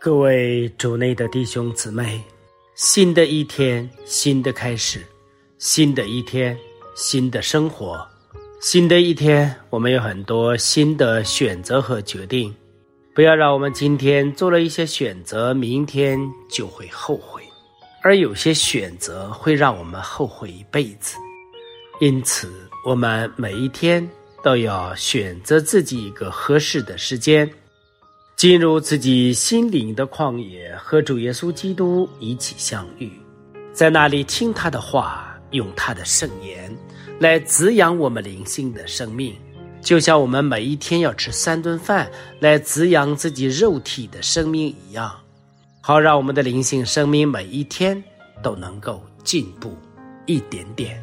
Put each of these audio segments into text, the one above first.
各位主内的弟兄姊妹，新的一天，新的开始，新的一天，新的生活，新的一天，我们有很多新的选择和决定。不要让我们今天做了一些选择，明天就会后悔，而有些选择会让我们后悔一辈子。因此，我们每一天都要选择自己一个合适的时间，进入自己心灵的旷野，和主耶稣基督一起相遇，在那里听他的话，用他的圣言来滋养我们灵性的生命，就像我们每一天要吃3顿饭来滋养自己肉体的生命一样，好让我们的灵性生命每一天都能够进步一点点。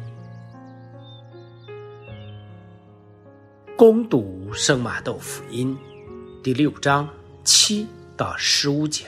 攻读圣马窦福音第6章7到15节。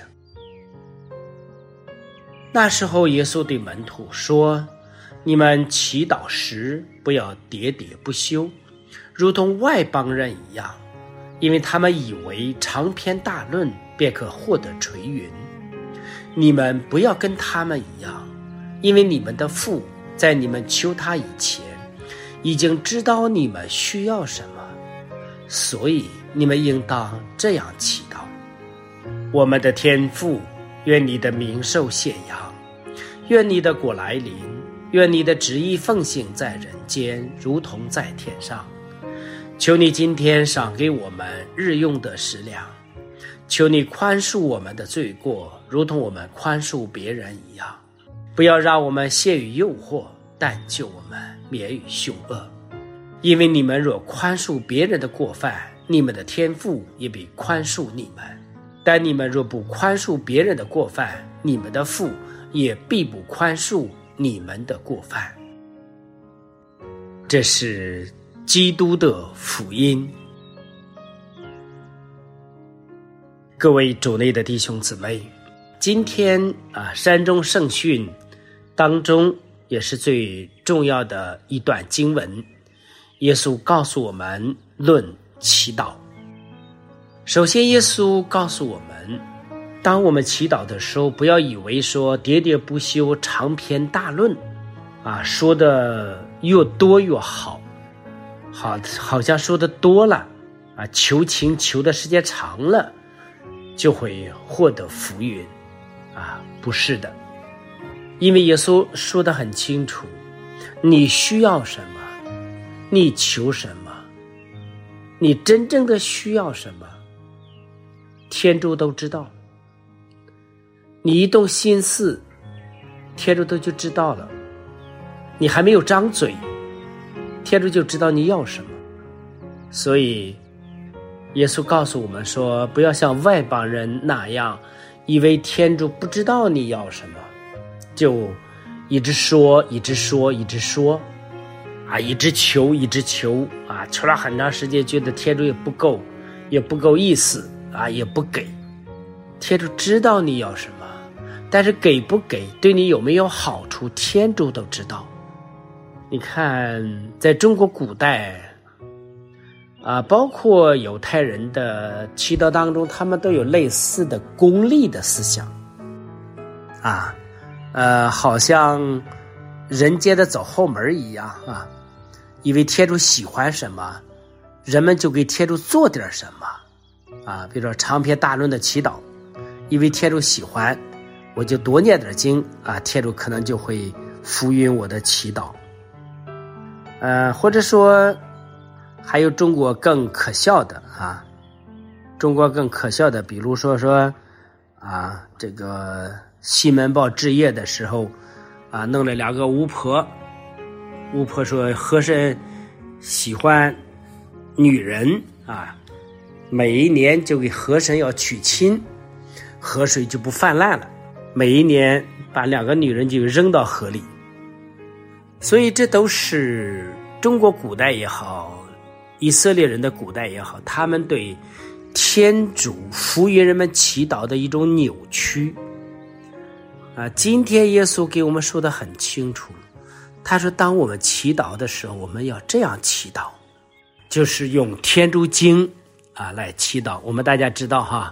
那时候耶稣对门徒说，你们祈祷时不要喋喋不休，如同外邦人一样，因为他们以为长篇大论便可获得垂云。你们不要跟他们一样，因为你们的父在你们求他以前已经知道你们需要什么，所以你们应当这样祈祷：我们的天父，愿你的名受显扬，愿你的国来临，愿你的旨意奉行在人间，如同在天上。求你今天赏给我们日用的食粮，求你宽恕我们的罪过，如同我们宽恕别人一样。不要让我们陷于诱惑，但救我们免于凶恶。因为你们若宽恕别人的过犯，你们的天父也必宽恕你们；但你们若不宽恕别人的过犯，你们的父也必不宽恕你们的过犯。这是基督的福音。各位主内的弟兄姊妹，今天山中圣训当中也是最重要的一段经文，耶稣告诉我们论祈祷。首先耶稣告诉我们，当我们祈祷的时候，不要以为说喋喋不休长篇大论说的越多越好，好像说的多了求情求的时间长了就会获得福运不是的。因为耶稣说得很清楚，你需要什么，你求什么，你真正的需要什么，天主都知道。你一动心思，天主都就知道了。你还没有张嘴，天主就知道你要什么。所以耶稣告诉我们说，不要像外邦人那样，以为天主不知道你要什么，就一直说一直说一直说一直求一直求求了很长时间，觉得天主也不够意思也不给。天主知道你要什么，但是给不给，对你有没有好处，天主都知道。你看在中国古代包括犹太人的祈祷当中，他们都有类似的功利的思想好像人间的走后门一样以为天主喜欢什么，人们就给天主做点什么比如说长篇大论的祈祷，因为天主喜欢，我就多念点经天主可能就会福允我的祈祷。或者说还有中国更可笑的比如说这个西门豹治业的时候弄了2个巫婆说河神喜欢女人每一年就给河神要娶亲，河水就不泛滥了，每一年把2个女人就扔到河里。所以这都是中国古代也好，以色列人的古代也好，他们对天主福音人们祈祷的一种扭曲今天耶稣给我们说得很清楚，他说当我们祈祷的时候，我们要这样祈祷，就是用天主经来祈祷。我们大家知道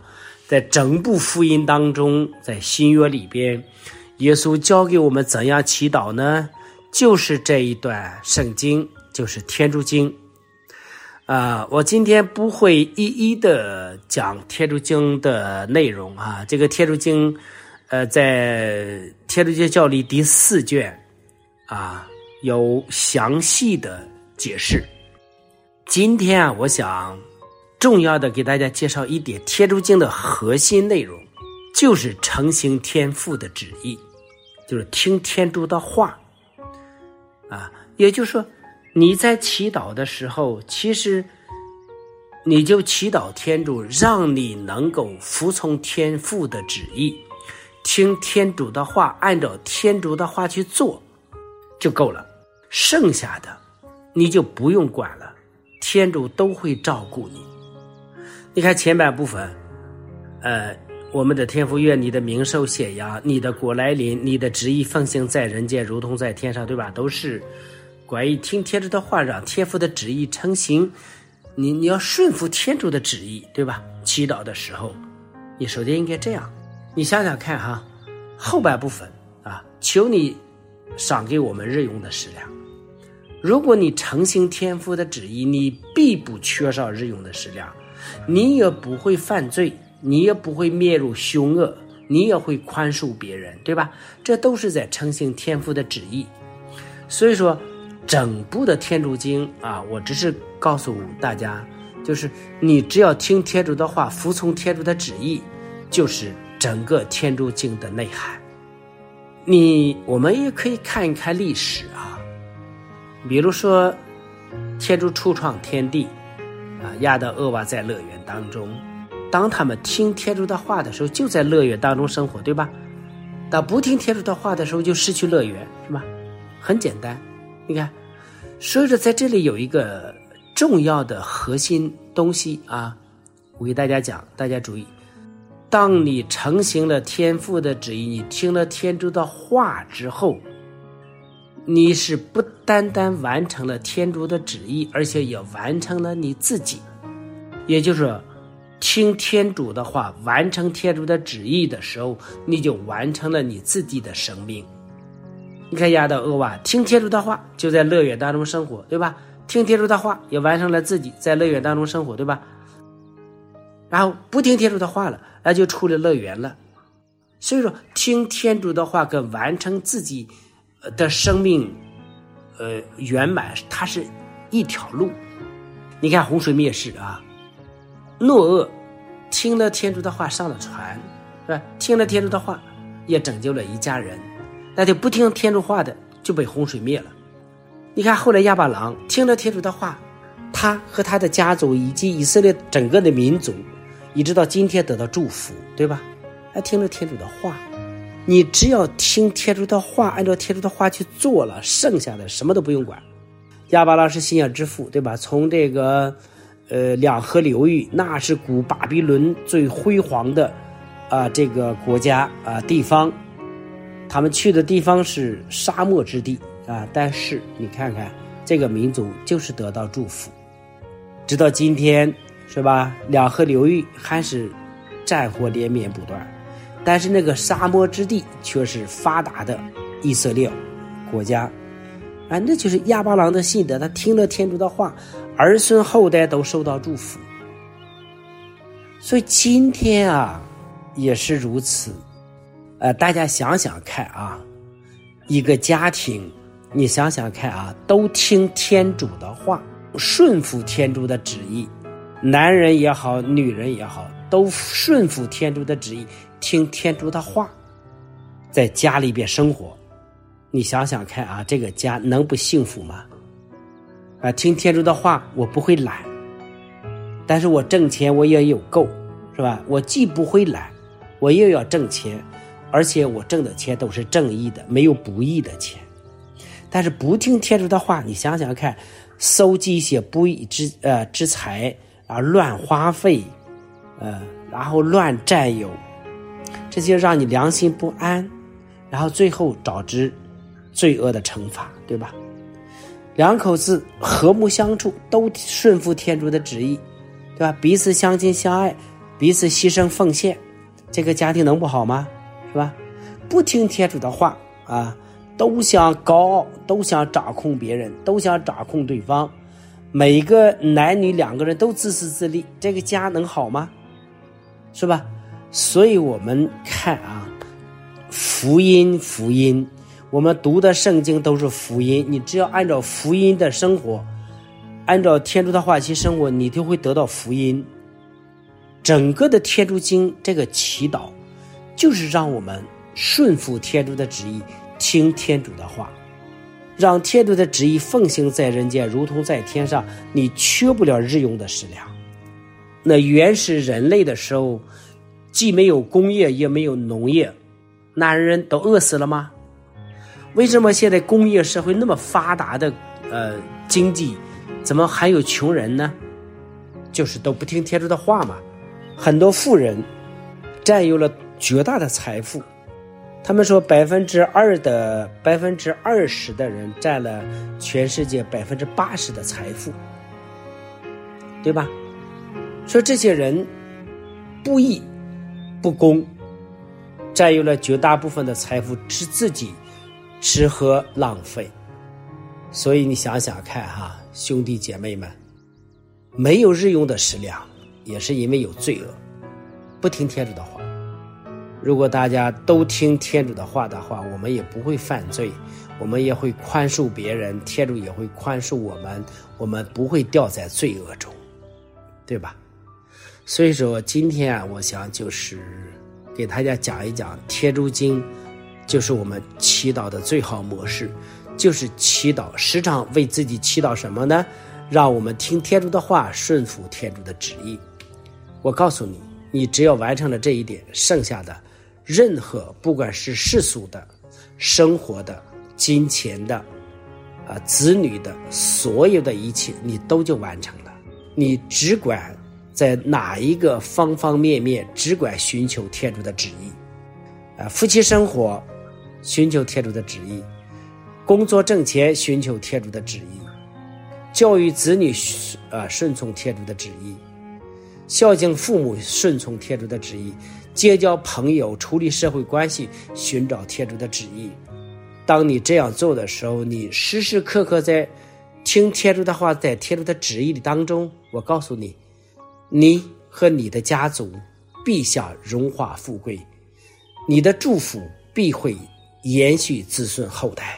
在整部福音当中，在新约里边，耶稣教给我们怎样祈祷呢？就是这一段圣经，就是天主经。我今天不会一一的讲天主经的内容啊，这个天主经在天主教教理第4卷有详细的解释。今天我想重要的给大家介绍一点天主经的核心内容，就是承行天父的旨意，就是听天主的话也就是说你在祈祷的时候，其实你就祈祷天主让你能够服从天父的旨意，听天主的话，按照天主的话去做就够了，剩下的你就不用管了，天主都会照顾你。你看前半部分我们的天父，愿你的名受显扬，你的国来临，你的旨意奉行在人间如同在天上，对吧？都是关于听天主的话，让天父的旨意成行。你要顺服天主的旨意，对吧？祈祷的时候你首先应该这样。你想想看后半部分求你赏给我们日用的食粮。如果你承行天父的旨意，你必不缺少日用的食粮，你也不会犯罪，你也不会灭入凶恶，你也会宽恕别人，对吧？这都是在承行天父的旨意。所以说整部的天主经我只是告诉大家，就是你只要听天主的话，服从天主的旨意，就是整个天主经的内涵。我们也可以看一看历史比如说天主初创天地亚当厄娃在乐园当中，当他们听天主的话的时候，就在乐园当中生活，对吧？当不听天主的话的时候，就失去乐园，是吧？很简单。你看，所以说在这里有一个重要的核心东西我给大家讲，大家注意，当你承行了天父的旨意，你听了天主的话之后，你是不单单完成了天主的旨意，而且也完成了你自己。也就是说，听天主的话，完成天主的旨意的时候，你就完成了你自己的生命。你看亚当厄娃听天主的话，就在乐园当中生活，对吧？听天主的话，也完成了自己在乐园当中生活，对吧？然后不听天主的话了，那就出了乐园了。所以说听天主的话跟完成自己的生命圆满，它是一条路。你看洪水灭世诺厄听了天主的话上了船，是吧？听了天主的话也拯救了一家人。那就不听天主话的就被洪水灭了。你看后来亚巴郎听了天主的话，他和他的家族以及以色列整个的民族一直到今天得到祝福，对吧？他听了天主的话，你只要听天主的话，按照天主的话去做了，剩下的什么都不用管。亚巴郎是信仰之父，对吧？从这个两河流域，那是古巴比伦最辉煌的这个国家地方，他们去的地方是沙漠之地但是你看看这个民族就是得到祝福，直到今天，是吧？两河流域还是战火连绵不断，但是那个沙漠之地却是发达的以色列国家那就是亚巴郎的信德，他听了天主的话，儿孙后代都受到祝福。所以今天也是如此。大家想想看一个家庭，你想想看都听天主的话，顺服天主的旨意，男人也好，女人也好，都顺服天主的旨意，听天主的话，在家里边生活。你想想看这个家能不幸福吗？听天主的话，我不会懒，但是我挣钱我也有够，是吧？我既不会懒，我又要挣钱，而且我挣的钱都是正义的，没有不义的钱。但是不听天主的话，你想想看，搜集一些不义之财乱花费然后乱占有，这些让你良心不安，然后最后导致罪恶的惩罚，对吧？两口子和睦相处，都顺服天主的旨意，对吧？彼此相亲相爱， 彼此牺牲奉献，这个家庭能不好吗？是吧？不听天主的话啊，都想高傲，都想掌控别人，都想掌控对方，每个男女两个人都自私自利，这个家能好吗？是吧？所以我们看啊，福音，我们读的圣经都是福音，你只要按照福音的生活，按照天主的话去生活，你就会得到福音。整个的天主经这个祈祷就是让我们顺服天主的旨意，听天主的话，让天主的旨意奉行在人间如同在天上，你缺不了日用的食粮。那原始人类的时候，既没有工业也没有农业，那人都饿死了吗？为什么现在工业社会那么发达的经济，怎么还有穷人呢？就是都不听天主的话嘛。很多富人占有了绝大的财富，他们说20%的人占了全世界80%的财富，对吧？说这些人不义不公，占有了绝大部分的财富，自己吃喝浪费。所以你想想看哈，兄弟姐妹们，没有日用的食粮，也是因为有罪恶，不听天主的话。如果大家都听天主的话的话，我们也不会犯罪，我们也会宽恕别人，天主也会宽恕我们，我们不会掉在罪恶中，对吧？所以说今天啊，我想就是给大家讲一讲天主经，就是我们祈祷的最好模式，就是祈祷，时常为自己祈祷什么呢？让我们听天主的话，顺服天主的旨意。我告诉你，你只要完成了这一点，剩下的任何不管是世俗的、生活的、金钱的、子女的，所有的一切你都就完成了。你只管在哪一个方方面面，只管寻求天主的旨意。夫妻生活寻求天主的旨意，工作挣钱寻求天主的旨意，教育子女顺从天主的旨意，孝敬父母顺从天主的旨意，结交朋友处理社会关系寻找天主的旨意。当你这样做的时候，你时时刻刻在听天主的话，在天主的旨意当中，我告诉你，你和你的家族必享荣华富贵，你的祝福必会延续子孙后代。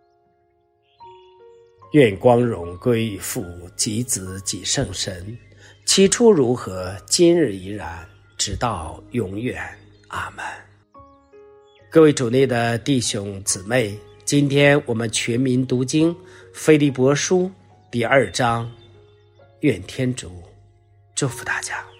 愿光荣归于父及子及圣神，起初如何，今日依然，直到永远。阿们。各位主内的弟兄姊妹，今天我们全民读经腓立波书第2章，愿天主祝福大家。